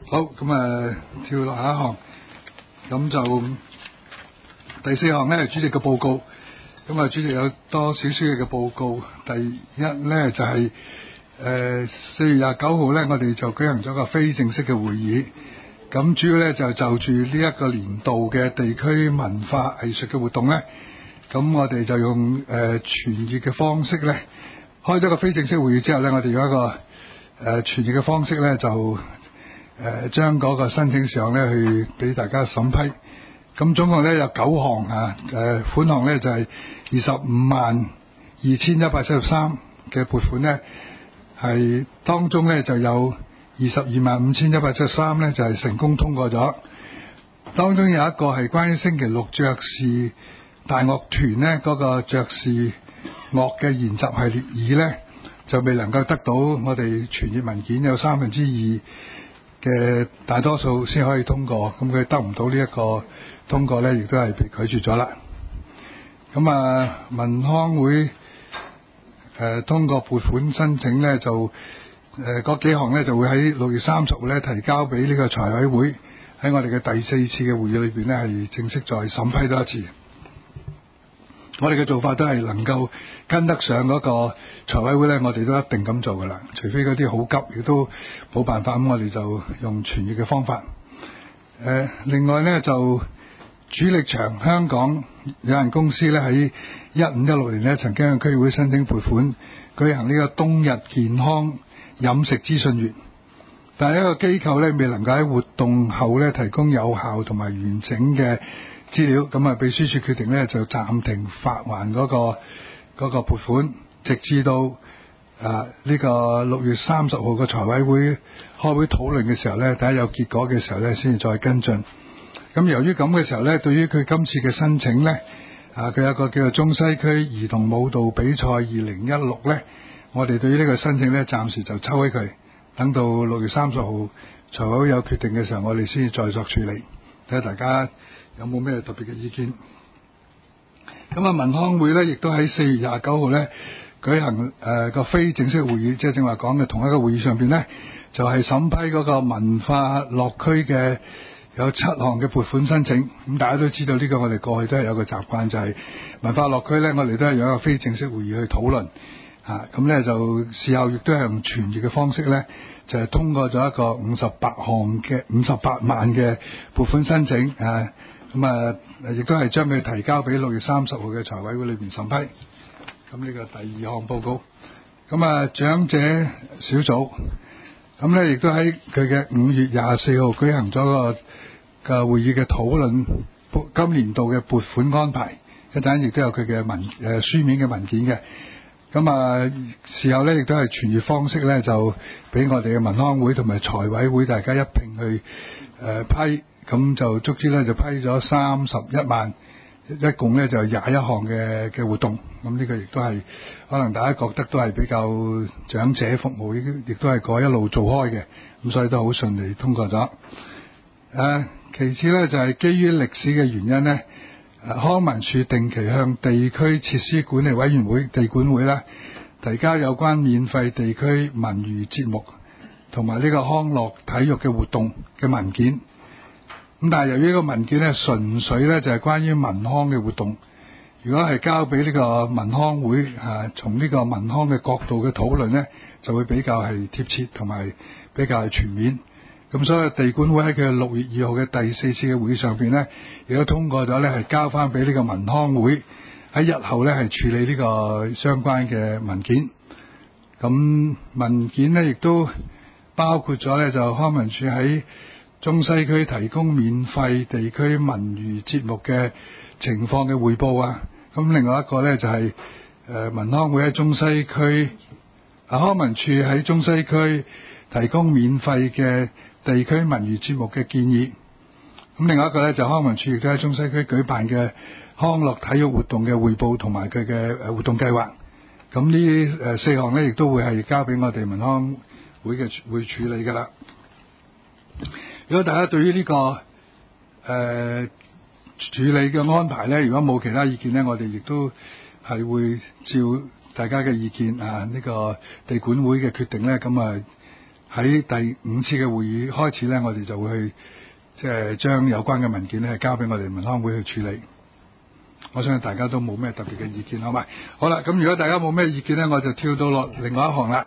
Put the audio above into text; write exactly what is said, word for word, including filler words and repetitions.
好，咁啊跳落下一項，咁就第四項咧，主席嘅報告。咁啊，主席有多少少嘅報告。第一咧就係誒四月廿九號咧，我哋就舉行咗個非正式嘅會議。咁主要咧就就住呢一個年度嘅地區文化藝術嘅活動咧，咁我哋就用誒傳譯嘅方式咧，開咗個非正式會議之後咧，我哋用一個誒傳譯嘅方式咧就。誒將嗰個申請上咧去俾大家審批，咁總共咧有九項啊，誒款項咧就係二十五萬二千一百七十三嘅撥款咧，係當中咧就有二十二萬五千一百七十三咧就係成功通過咗，當中有一個係關於星期六爵士大樂團咧嗰個爵士樂嘅研習系列二咧就未能夠得到我哋傳譯文件有三分之二嘅大多數先可以通過，咁佢得唔到呢一個通過咧，亦都係被拒絕咗啦。咁啊，文康會誒、呃、通過撥款申請咧，就誒嗰、呃、幾項咧就會喺六月三十號咧提交俾呢個財委會，喺我哋嘅第四次嘅會議裏邊咧係正式再審批多一次。我哋嘅做法都係能夠跟得上嗰個財委會咧，我哋都一定咁做噶啦。除非嗰啲好急，亦都冇辦法，咁我哋就用傳譯嘅方法。誒、呃，另外咧就主力場香港有限公司咧喺一五一六年咧曾經向區議會申請撥款舉行呢個冬日健康飲食資訊月，但係一個機構咧未能夠喺活動後咧提供有效同埋完整嘅資料，咁啊秘書處決定咧就暫停發還嗰、那個嗰、那個撥款，直至到啊呢、這個六月三十號個財委會開會討論嘅時候咧，睇下有結果嘅時候咧，先至再跟進。咁由於咁嘅時候咧，對於佢今次嘅申請咧，啊佢有個叫做中西區兒童舞蹈比賽二零一六咧，我哋對於呢個申請咧，暫時就抽起佢，等到六月三十號財委會有決定嘅時候，我哋先至再作處理。睇下大家有冇咩特別嘅意見？咁啊，文康會咧，亦都喺四月廿九號咧舉行誒個、呃、非正式會議，即係正話講嘅同一個會議上邊咧，就係、是、審批嗰個文化樂區嘅有七項嘅撥款申請。咁大家都知道呢個我哋過去都係有個習慣，就係、是、文化樂區咧，我哋都係用一個非正式會議去討論嚇。咁、啊、咧就事後亦都係用傳譯嘅方式咧。就係通過咗一個五十八項嘅五十八萬嘅撥款申請啊，咁啊亦都係將佢提交俾六月三十號嘅財委會裏邊審批。咁呢個第二項報告，咁啊長者小組，咁咧亦都喺佢嘅五月廿四號舉行咗個嘅會議嘅討論，今年度嘅撥款安排，一陣亦都有佢嘅文誒、呃、書面嘅文件嘅。咁啊，事後咧亦都係傳譯方式咧，就俾我哋嘅文康會同埋財委會大家一併去誒、呃、批，咁就足之咧就批咗三十一萬，一共咧就廿一項嘅嘅活動。咁呢個亦都係可能大家覺得都係比較長者服務，亦都係個一路做開嘅，咁所以都好順利通過咗。誒、啊，其次咧就係、是、基於歷史嘅原因咧。康文署定期向地區設施管理委員會地管會咧提交有關免費地區文娛節目同埋呢個康樂體育嘅活動嘅文件。咁但係由於呢個文件咧純粹咧就係關於文康嘅活動，如果係交俾呢個文康會啊，從呢個文康嘅角度嘅討論咧，就會比較係貼切同埋比較係全面。咁所以地管會喺佢六月二號嘅第四次嘅會議上邊咧，亦都通過咗咧，係交翻俾呢個文康會喺日後咧係處理呢個相關嘅文件。咁文件咧亦都包括咗咧，就康文署喺中西區提供免費地區文娛節目嘅情況嘅匯報啊。咁另外一個咧就係、是、誒、呃、文康會喺中西區啊，康文署喺中西區提供免費嘅地區文娛節目嘅建議。咁另外一個咧就康文署亦都喺中西區舉辦嘅康樂體育活動嘅匯報同埋佢嘅誒活動計劃。咁呢誒四項咧亦都會係交俾我哋文康會嘅會處理噶啦。如果大家對於呢、這個誒、呃、處理嘅安排咧，如果冇其他意見咧，我哋亦都係會照大家嘅意見啊，呢、這個地管會嘅決定咧，咁啊喺第五次嘅會議開始咧，我哋就會去即係將有關嘅文件咧交俾我哋文康會去處理。我相信大家都冇咩特別嘅意見，好嘛？好啦，咁如果大家冇咩意見咧，我就跳到落另外一行啦。